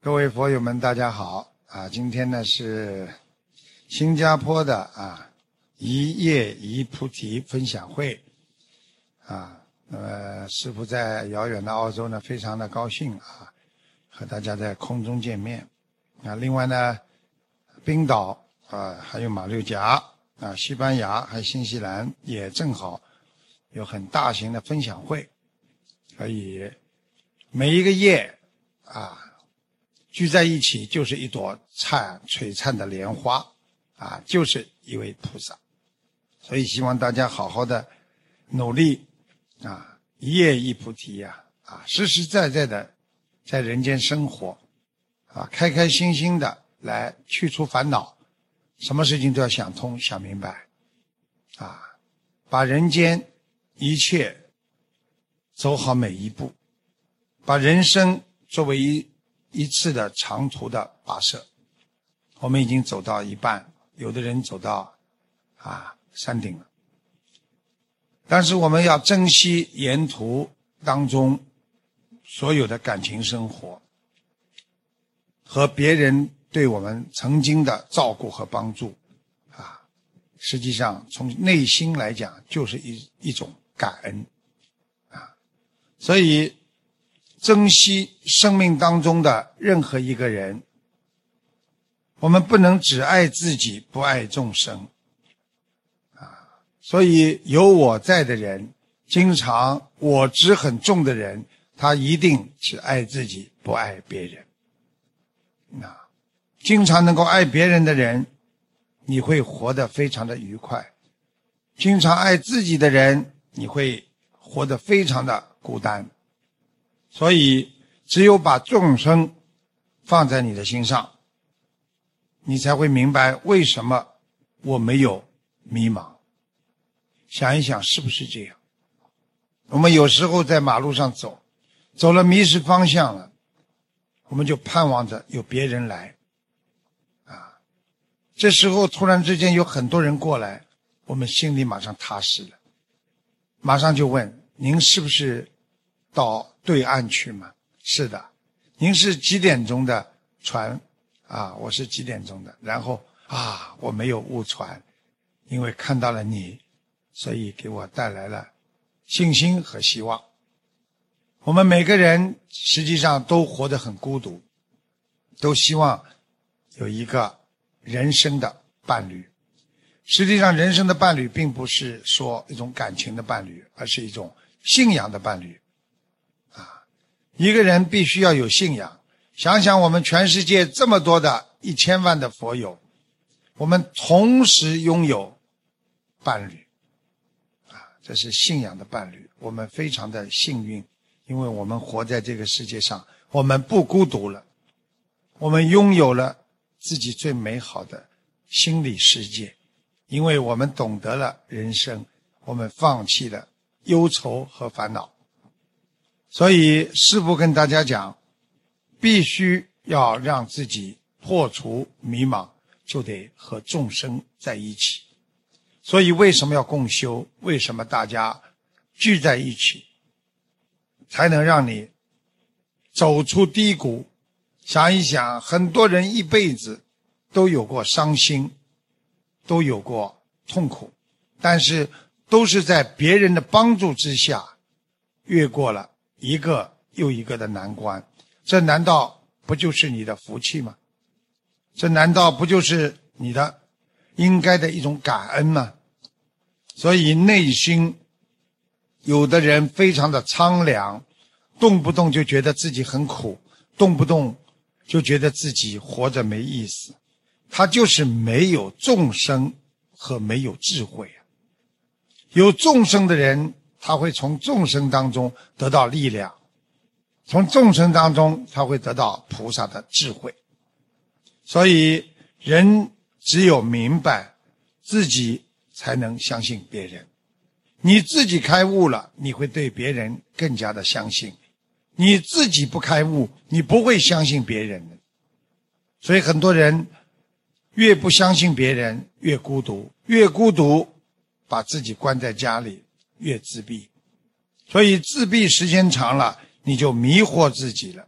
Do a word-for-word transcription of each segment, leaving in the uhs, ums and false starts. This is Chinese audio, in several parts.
各位佛友们大家好啊！今天呢是新加坡的啊一叶一菩提分享会啊，那么师父在遥远的澳洲呢非常的高兴啊，和大家在空中见面啊。另外呢，冰岛啊还有马六甲啊、西班牙还有新西兰也正好有很大型的分享会，所以每一个叶啊聚在一起就是一朵灿璀璨的莲花啊，就是一位菩萨。所以希望大家好好的努力啊，一叶一菩提呀 啊, 啊，实实在在的在人间生活啊，开开心心的来去除烦恼，什么事情都要想通想明白啊，把人间一切走好每一步，把人生作为一一次的长途的跋涉。我们已经走到一半，有的人走到啊山顶了，但是我们要珍惜沿途当中所有的感情生活和别人对我们曾经的照顾和帮助啊，实际上从内心来讲就是一一种感恩啊，所以珍惜生命当中的任何一个人，我们不能只爱自己不爱众生啊。所以有我在的人，经常我执很重的人，他一定只爱自己不爱别人啊。经常能够爱别人的人，你会活得非常的愉快；经常爱自己的人，你会活得非常的孤单。所以只有把众生放在你的心上，你才会明白为什么我没有迷茫。想一想是不是这样？我们有时候在马路上走，走了迷失方向了，我们就盼望着有别人来啊，这时候突然之间有很多人过来，我们心里马上踏实了，马上就问您是不是到对岸去吗？是的。您是几点钟的船啊？我是几点钟的。然后啊，我没有误船，因为看到了你，所以给我带来了信心和希望。我们每个人实际上都活得很孤独，都希望有一个人生的伴侣。实际上人生的伴侣并不是说一种感情的伴侣，而是一种信仰的伴侣。一个人必须要有信仰。想想我们全世界这么多的一千万的佛友，我们同时拥有伴侣啊，这是信仰的伴侣。我们非常的幸运，因为我们活在这个世界上，我们不孤独了，我们拥有了自己最美好的心理世界，因为我们懂得了人生，我们放弃了忧愁和烦恼。所以师父跟大家讲，必须要让自己破除迷茫，就得和众生在一起。所以为什么要共修？为什么大家聚在一起，才能让你走出低谷？想一想，很多人一辈子都有过伤心，都有过痛苦，但是都是在别人的帮助之下越过了一个又一个的难关，这难道不就是你的福气吗？这难道不就是你的应该的一种感恩吗？所以内心有的人非常的苍凉，动不动就觉得自己很苦，动不动就觉得自己活着没意思，他就是没有众生和没有智慧啊。有众生的人，他会从众生当中得到力量，从众生当中他会得到菩萨的智慧。所以人只有明白自己才能相信别人，你自己开悟了，你会对别人更加的相信，你自己不开悟，你不会相信别人的。所以很多人越不相信别人越孤独，越孤独把自己关在家里越自闭。所以自闭时间长了，你就迷惑自己了。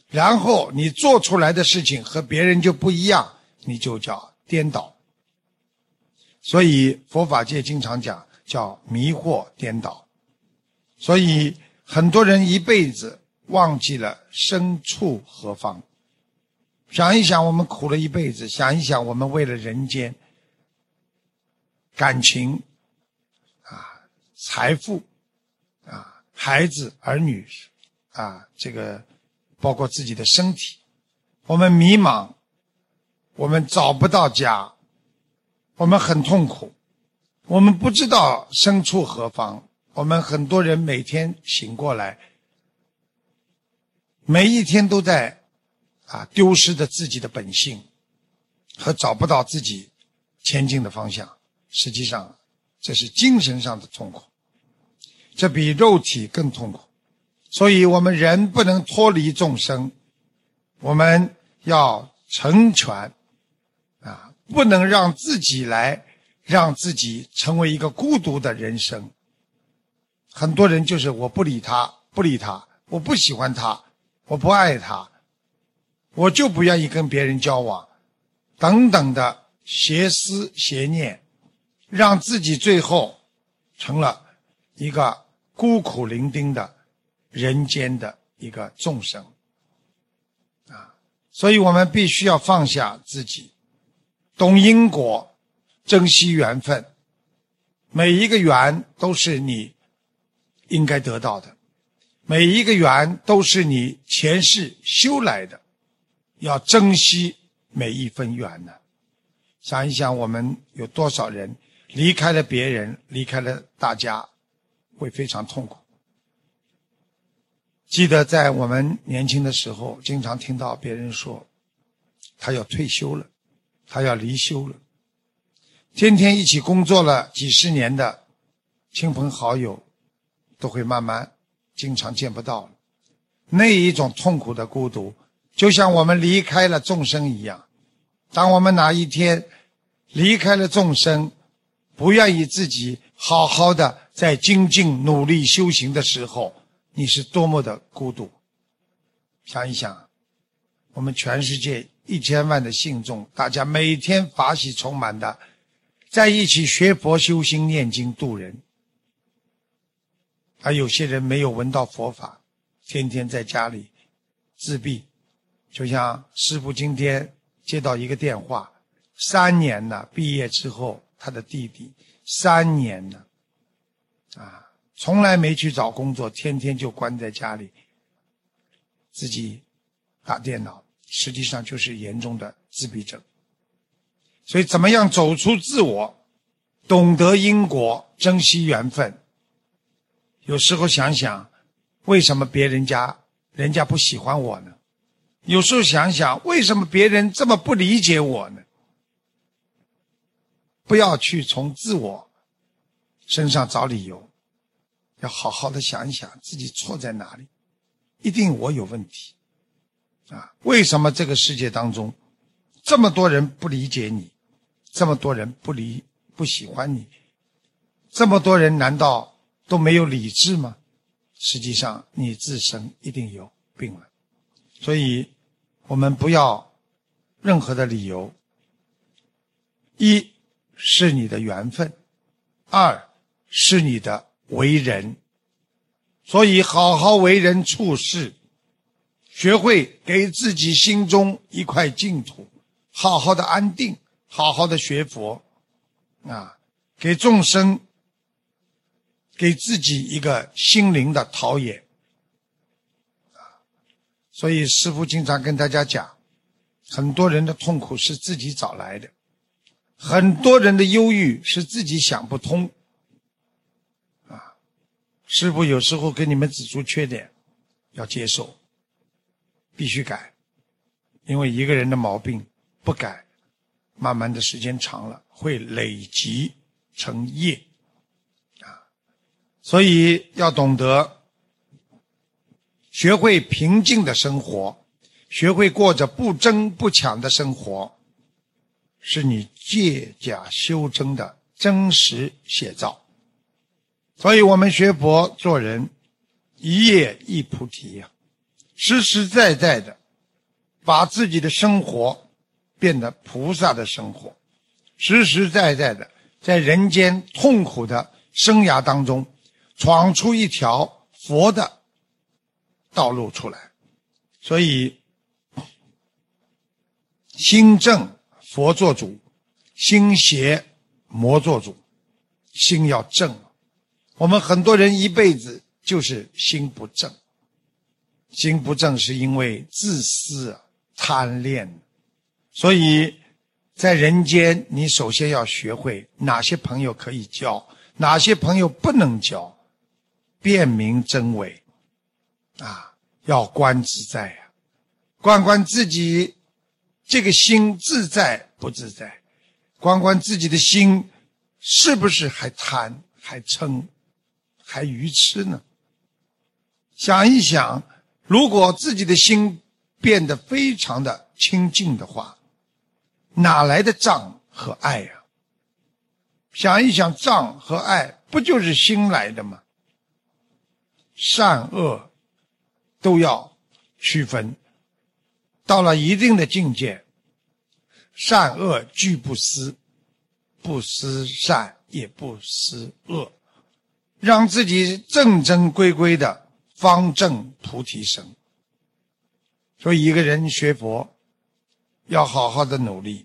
然后你做出来的事情和别人就不一样，你就叫颠倒。所以佛法界经常讲叫迷惑颠倒。所以很多人一辈子忘记了身处何方。想一想我们苦了一辈子，想一想我们为了人间感情啊、财富啊、孩子儿女啊，这个包括自己的身体，我们迷茫，我们找不到家，我们很痛苦，我们不知道身处何方。我们很多人每天醒过来，每一天都在啊丢失着自己的本性和找不到自己前进的方向。实际上这是精神上的痛苦，这比肉体更痛苦。所以我们人不能脱离众生，我们要成全啊，不能让自己来让自己成为一个孤独的人生。很多人就是我不理他，不理他，我不喜欢他，我不爱他，我就不愿意跟别人交往，等等的邪思邪念，让自己最后成了一个孤苦伶仃的人间的一个众生啊！所以我们必须要放下自己，懂因果，珍惜缘分。每一个缘都是你应该得到的，每一个缘都是你前世修来的，要珍惜每一分缘呢。想一想我们有多少人离开了别人，离开了大家，会非常痛苦。记得在我们年轻的时候，经常听到别人说他要退休了，他要离休了。天天一起工作了几十年的亲朋好友都会慢慢经常见不到了。那一种痛苦的孤独，就像我们离开了众生一样。当我们哪一天离开了众生，不愿意自己好好的在精进努力修行的时候，你是多么的孤独。想一想，我们全世界一千万的信众，大家每天法喜充满的在一起学佛修心念经度人，而有些人没有闻到佛法，天天在家里自闭。就像师父今天接到一个电话，三年了，毕业之后他的弟弟三年了啊，从来没去找工作，天天就关在家里自己打电脑，实际上就是严重的自闭症。所以怎么样走出自我，懂得因果，珍惜缘分。有时候想想，为什么别人家人家不喜欢我呢？有时候想想，为什么别人这么不理解我呢？不要去从自我身上找理由，要好好的想一想自己错在哪里，一定我有问题啊！为什么这个世界当中这么多人不理解你，这么多人不理不喜欢你，这么多人难道都没有理智吗？实际上你自身一定有病了。所以我们不要任何的理由，一是你的缘分，二是你的为人。所以好好为人处事，学会给自己心中一块净土，好好的安定，好好的学佛啊，给众生，给自己一个心灵的陶冶。所以师父经常跟大家讲，很多人的痛苦是自己找来的，很多人的忧郁是自己想不通啊。师父有时候给你们指出缺点，要接受，必须改。因为一个人的毛病不改，慢慢的时间长了会累积成业啊。所以要懂得学会平静的生活，学会过着不争不抢的生活，是你借假修真的真实写照。所以我们学佛做人，一叶一菩提呀、啊， 实实在在的把自己的生活变得菩萨的生活，实实在在的在人间痛苦的生涯当中闯出一条佛的道路出来。所以心正佛做主，心邪魔做主，心要正。我们很多人一辈子就是心不正，心不正是因为自私贪恋。所以在人间你首先要学会哪些朋友可以交，哪些朋友不能交，辨明真伪啊，要观自在啊，观观自己这个心自在不自在，观观自己的心是不是还贪还嗔还愚痴呢？想一想，如果自己的心变得非常的清净的话，哪来的障和爱呀、啊？想一想，障和爱不就是心来的吗？善恶都要区分，到了一定的境界，善恶俱不思，不思善也不思恶，让自己正正规规的方正菩提生。所以一个人学佛要好好的努力。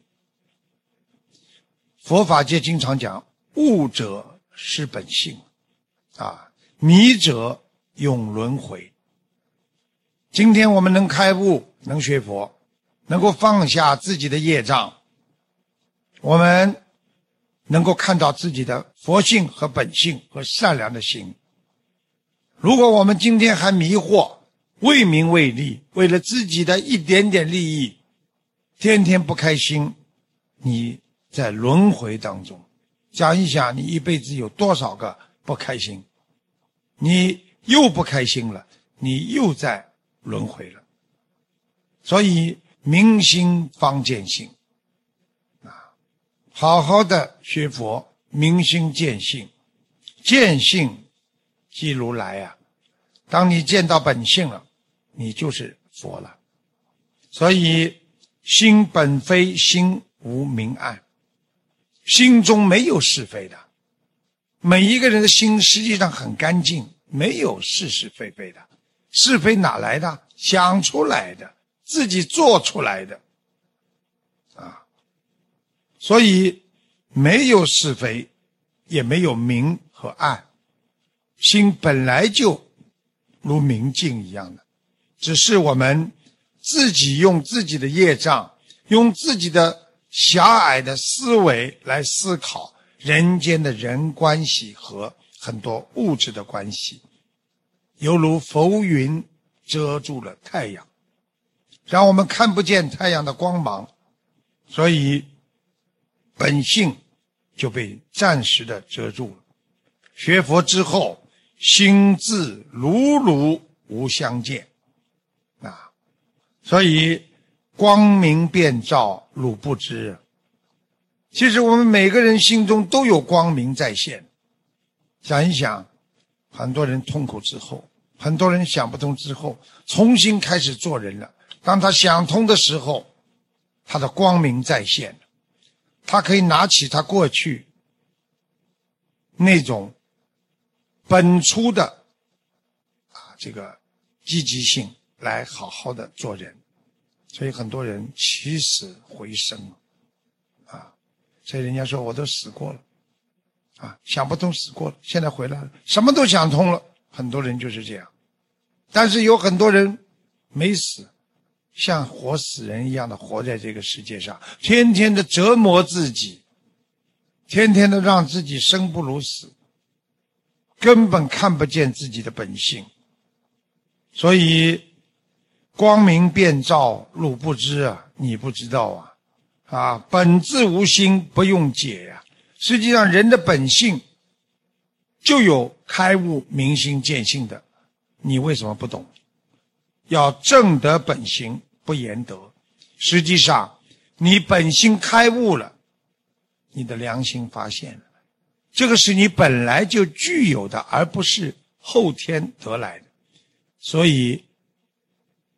佛法界经常讲悟者失本性啊，迷者永轮回。今天我们能开悟，能学佛，能够放下自己的业障，我们能够看到自己的佛性和本性和善良的心。如果我们今天还迷惑，为名为利，为了自己的一点点利益，天天不开心，你在轮回当中，想一想，你一辈子有多少个不开心，你又不开心了，你又在轮回了。所以明心方见性啊，好好的学佛，明心见性，见性即如来啊。当你见到本性了，你就是佛了。所以心本非，心无明暗，心中没有是非的。每一个人的心实际上很干净，没有是是非非的。是非哪来的？想出来的，自己做出来的啊。所以没有是非，也没有明和暗，心本来就如明镜一样的，只是我们自己用自己的业障，用自己的狭隘的思维来思考人间的人关系和很多物质的关系，犹如浮云遮住了太阳，让我们看不见太阳的光芒，所以本性就被暂时的遮住了。学佛之后，心自如如无相见啊，所以光明遍照汝不知。其实我们每个人心中都有光明在现。想一想，很多人痛苦之后，很多人想不通之后，重新开始做人了。当他想通的时候，他的光明再现，他可以拿起他过去那种本初的啊这个积极性来好好的做人。所以很多人起死回生啊，所以人家说我都死过了啊，想不通死过了，现在回来了，什么都想通了。很多人就是这样，但是有很多人没死，像活死人一样的活在这个世界上，天天的折磨自己，天天的让自己生不如死，根本看不见自己的本性。所以光明遍照汝不知啊，你不知道啊啊，本自无心不用解呀、啊。实际上人的本性就有开悟明心见性的，你为什么不懂？要正得本心，不言得。实际上你本心开悟了，你的良心发现了，这个是你本来就具有的，而不是后天得来的。所以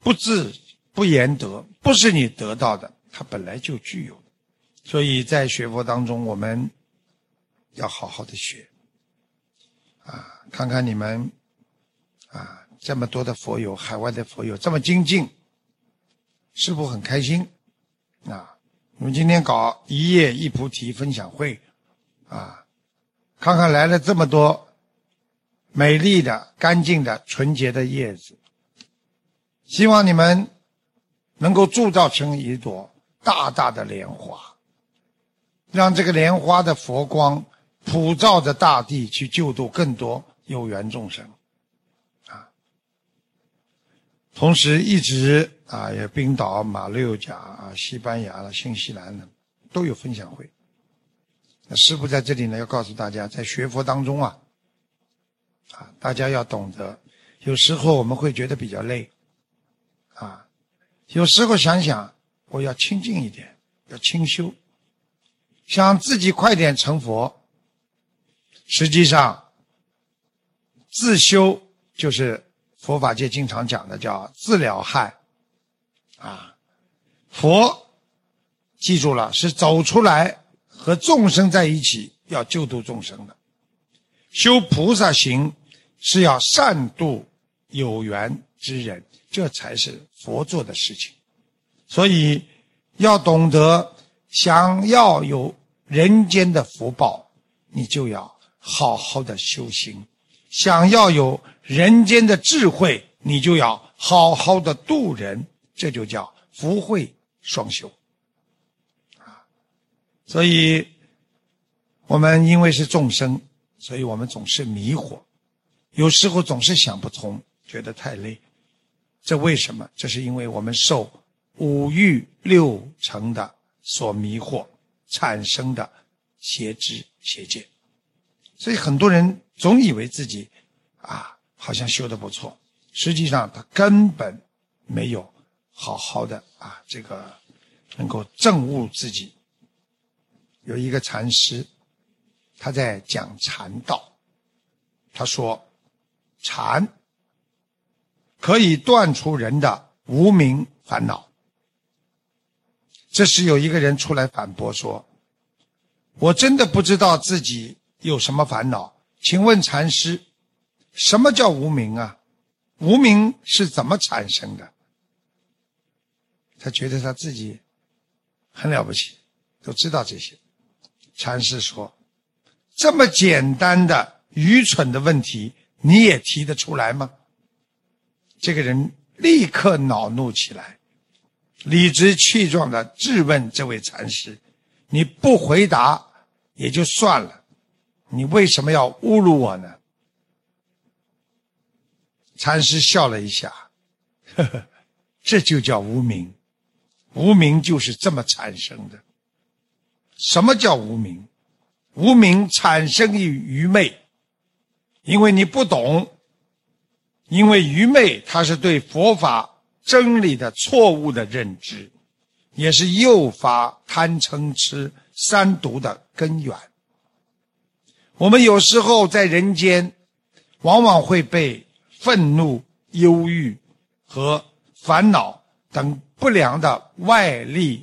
不自不言得，不是你得到的，它本来就具有的。所以在学佛当中，我们要好好的学啊，看看你们啊，这么多的佛友，海外的佛友这么精进，师父很开心啊。我们今天搞一叶一菩提分享会啊，看看来了这么多美丽的、干净的、纯洁的叶子，希望你们能够铸造成一朵大大的莲花，让这个莲花的佛光普照着大地，去救度更多有缘众生啊。同时一直啊，也冰岛、马六甲啊、西班牙了、新西兰呢都有分享会。那师父在这里呢，要告诉大家，在学佛当中啊，啊，大家要懂得，有时候我们会觉得比较累，啊，有时候想想，我要清净一点，要清修，想自己快点成佛。实际上，自修就是佛法界经常讲的叫自了害，啊，佛记住了，是走出来和众生在一起，要救度众生的。修菩萨行是要善度有缘之人，这才是佛做的事情。所以要懂得，想要有人间的福报，你就要好好的修行；想要有人间的智慧，你就要好好的度人，这就叫福慧双修啊。所以我们因为是众生，所以我们总是迷惑，有时候总是想不通，觉得太累。这为什么？这是因为我们受五欲六尘的所迷惑产生的邪知邪见。所以很多人总以为自己啊好像修得不错，实际上他根本没有好好的啊这个能够证悟自己。有一个禅师，他在讲禅道，他说禅可以断除人的无明烦恼。这时有一个人出来反驳说，我真的不知道自己有什么烦恼，请问禅师，什么叫无明啊？无明是怎么产生的？他觉得他自己很了不起，都知道这些。禅师说，这么简单的愚蠢的问题你也提得出来吗？这个人立刻恼怒起来，理直气壮地质问这位禅师，你不回答也就算了，你为什么要侮辱我呢？禅师笑了一下，呵呵，这就叫无明，无明就是这么产生的。什么叫无明？无明产生于愚昧，因为你不懂，因为愚昧它是对佛法真理的错误的认知，也是诱发贪嗔痴三毒的根源。我们有时候在人间往往会被愤怒、忧郁和烦恼等不良的外力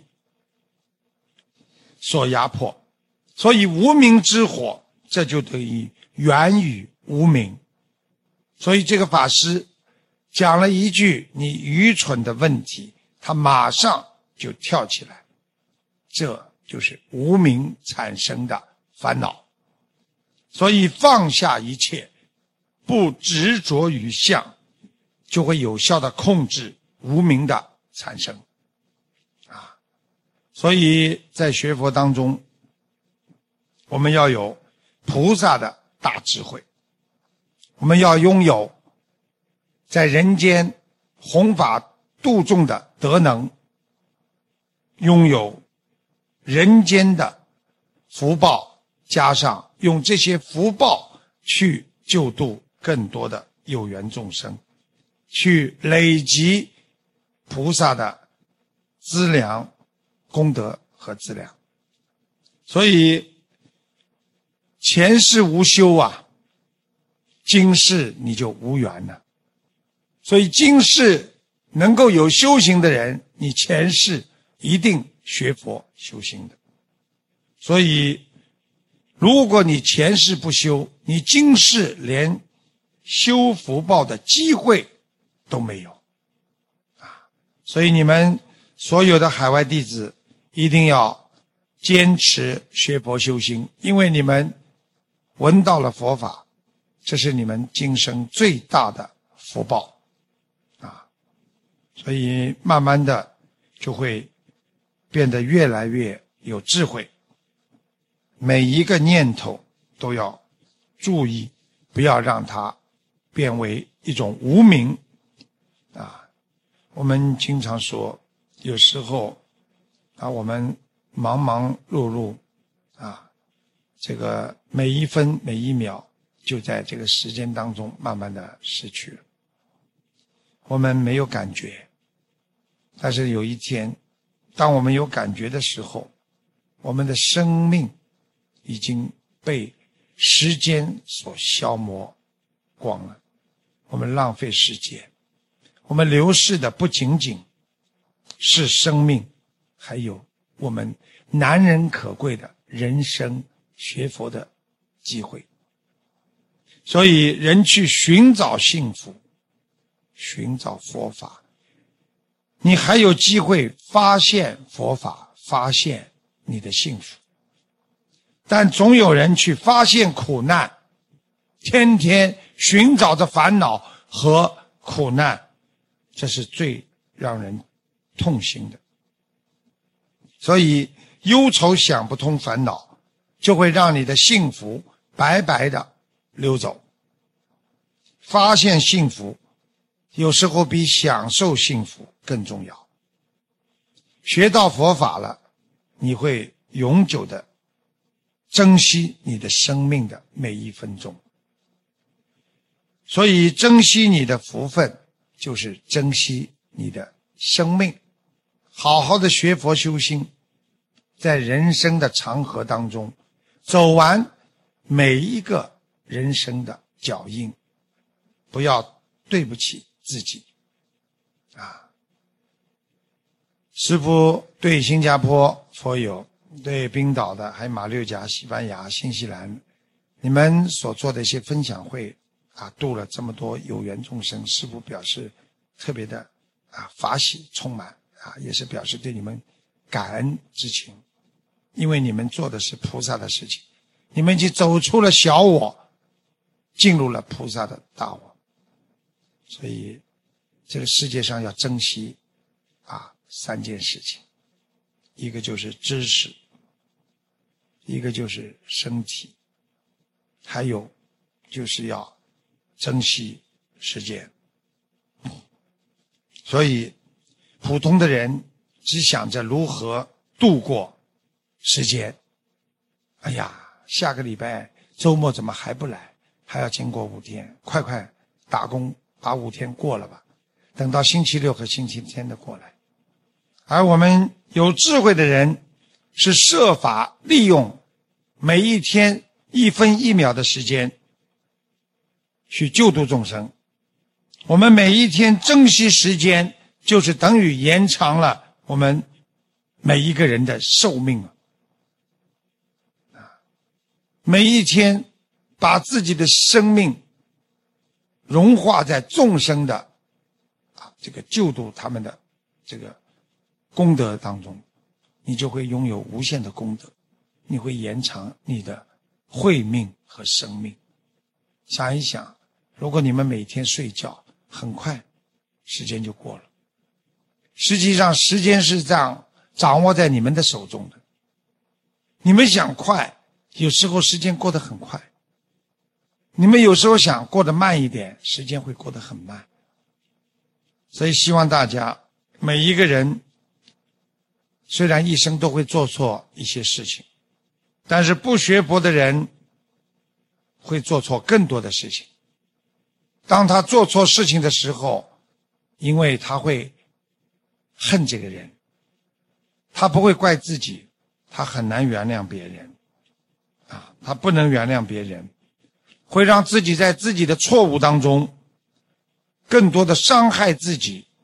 所压迫，所以无明之火，这就等于源于无明。所以这个法师讲了一句你愚蠢的问题，他马上就跳起来，这就是无明产生的烦恼。所以放下一切，不执着于相，就会有效的控制无明的产生啊。所以在学佛当中，我们要有菩萨的大智慧，我们要拥有在人间弘法度众的德能，拥有人间的福报，加上用这些福报去救度更多的有缘众生，去累积菩萨的资粮、功德和资粮。所以前世无修啊，今世你就无缘了。所以今世能够有修行的人，你前世一定学佛修行的。所以如果你前世不修，你今世连修福报的机会都没有啊！所以你们所有的海外弟子一定要坚持学佛修心，因为你们闻到了佛法，这是你们今生最大的福报啊！所以慢慢的就会变得越来越有智慧，每一个念头都要注意，不要让它变为一种无明啊！我们经常说，有时候啊，我们忙忙碌碌啊，这个每一分每一秒就在这个时间当中慢慢的失去了，我们没有感觉。但是有一天，当我们有感觉的时候，我们的生命已经被时间所消磨光了，我们浪费时间，我们流逝的不仅仅是生命，还有我们难能可贵的人生学佛的机会。所以人去寻找幸福，寻找佛法，你还有机会发现佛法，发现你的幸福。但总有人去发现苦难，天天寻找着烦恼和苦难，这是最让人痛心的。所以忧愁想不通烦恼，就会让你的幸福白白的溜走。发现幸福有时候比享受幸福更重要。学到佛法了，你会永久的珍惜你的生命的每一分钟。所以珍惜你的福分，就是珍惜你的生命。好好的学佛修心，在人生的长河当中走完每一个人生的脚印，不要对不起自己啊！师父对新加坡佛友，对冰岛的，还有马六甲、西班牙、新西兰，你们所做的一些分享会啊，度了这么多有缘众生，师父表示特别的啊法喜充满啊，也是表示对你们感恩之情，因为你们做的是菩萨的事情，你们已经走出了小我，进入了菩萨的大我。所以这个世界上要珍惜啊三件事情，一个就是知识，一个就是身体，还有就是要珍惜时间。所以普通的人只想着如何度过时间，哎呀，下个礼拜周末怎么还不来，还要经过五天，快快打工把五天过了吧，等到星期六和星期天的过来。而我们有智慧的人是设法利用每一天一分一秒的时间去救度众生。我们每一天珍惜时间，就是等于延长了我们每一个人的寿命啊！每一天把自己的生命融化在众生的啊这个救度他们的这个功德当中，你就会拥有无限的功德，你会延长你的慧命和生命。想一想，如果你们每天睡觉，很快时间就过了。实际上时间是这样掌握在你们的手中的，你们想快，有时候时间过得很快，你们有时候想过得慢一点，时间会过得很慢。所以希望大家每一个人虽然一生都会做错一些事情，但是不学佛的人会做错更多的事情。当他做错事情的时候，因为他会恨这个人，他不会怪自己，他很难原谅别人啊，他不能原谅别人，会让自己在自己的错误当中更多的伤害自己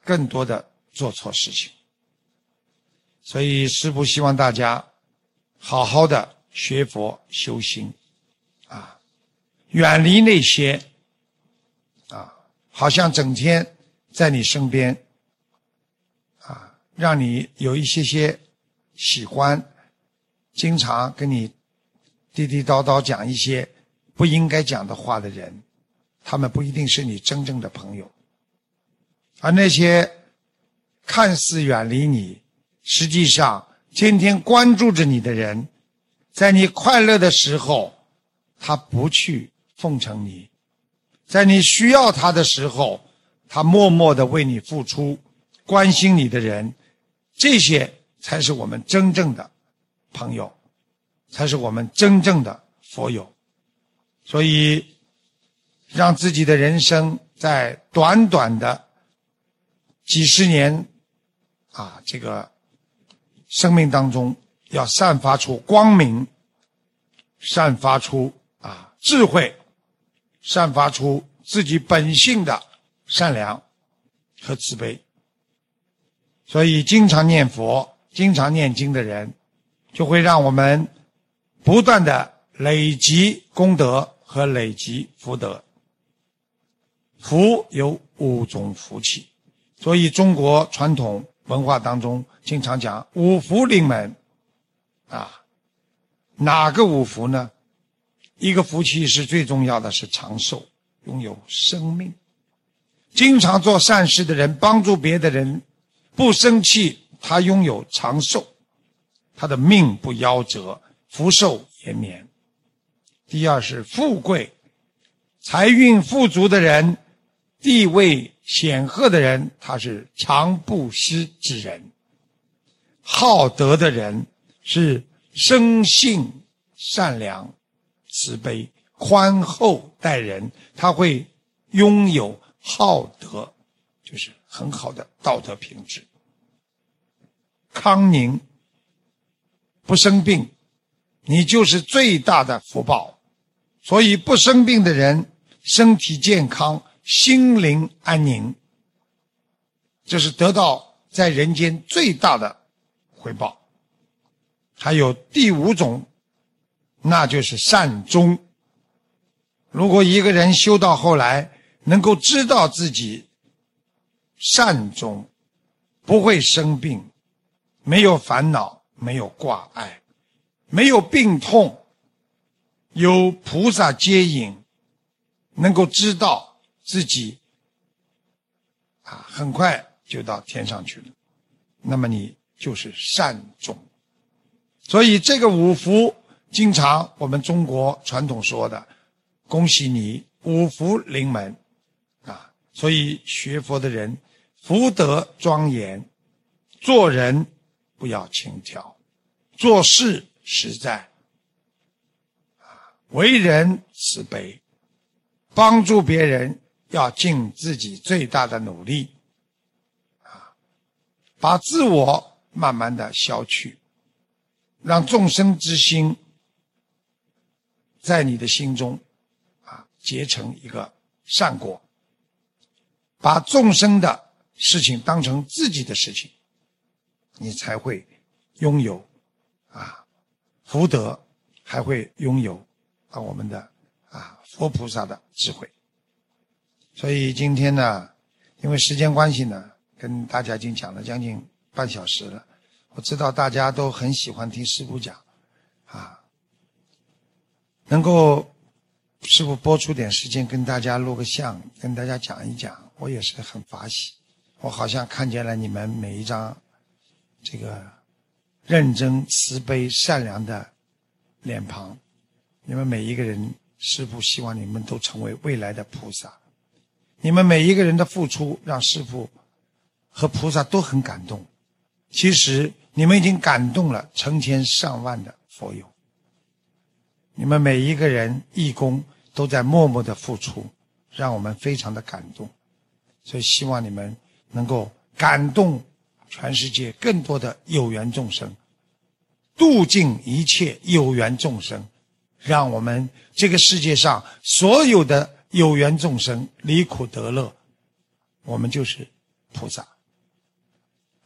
更多的做错事情。所以师父希望大家好好的学佛修心啊，远离那些啊好像整天在你身边啊，让你有一些些喜欢经常跟你地地道道讲一些不应该讲的话的人，他们不一定是你真正的朋友。而那些看似远离你，实际上天天关注着你的人，在你快乐的时候他不去奉承你，在你需要他的时候他默默地为你付出，关心你的人，这些才是我们真正的朋友，才是我们真正的佛友。所以让自己的人生在短短的几十年啊这个生命当中，要散发出光明，散发出啊智慧，散发出自己本性的善良和慈悲。所以经常念佛经常念经的人，就会让我们不断的累积功德和累积福德。福有五种福气，所以中国传统文化当中经常讲五福临门啊。哪个五福呢？一个福气是最重要的，是长寿，拥有生命。经常做善事的人，帮助别的人，不生气，他拥有长寿，他的命不夭折，福寿延绵。第二是富贵，财运富足的人，地位显赫的人，他是常布施之人。好德的人是生性善良慈悲宽厚待人，他会拥有好德，就是很好的道德品质。康宁，不生病，你就是最大的福报。所以不生病的人，身体健康，心灵安宁，这是得到在人间最大的回报。还有第五种，那就是善终。如果一个人修到后来能够知道自己善终，不会生病，没有烦恼，没有挂碍，没有病痛，有菩萨接引，能够知道自己啊很快就到天上去了，那么你就是善终。所以这个五福，经常我们中国传统说的，恭喜你五福临门啊！所以学佛的人福德庄严，做人不要轻佻，做事实在啊，为人慈悲，帮助别人要尽自己最大的努力啊，把自我慢慢的消去，让众生之心在你的心中啊结成一个善果，把众生的事情当成自己的事情，你才会拥有啊福德，还会拥有啊我们的啊佛菩萨的智慧。所以今天呢，因为时间关系呢，跟大家已经讲了将近半小时了。我知道大家都很喜欢听师父讲啊，能够师父播出点时间跟大家录个像，跟大家讲一讲，我也是很法喜。我好像看见了你们每一张这个认真慈悲善良的脸庞，你们每一个人，师父希望你们都成为未来的菩萨。你们每一个人的付出让师父和菩萨都很感动，其实你们已经感动了成千上万的佛友，你们每一个人义工都在默默的付出，让我们非常的感动。所以希望你们能够感动全世界更多的有缘众生，度尽一切有缘众生，让我们这个世界上所有的有缘众生离苦得乐，我们就是菩萨。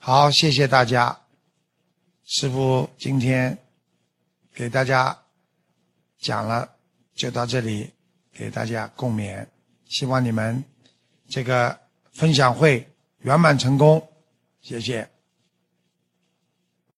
好，谢谢大家。师父今天给大家讲了，就到这里，给大家共勉。希望你们这个分享会圆满成功，谢谢。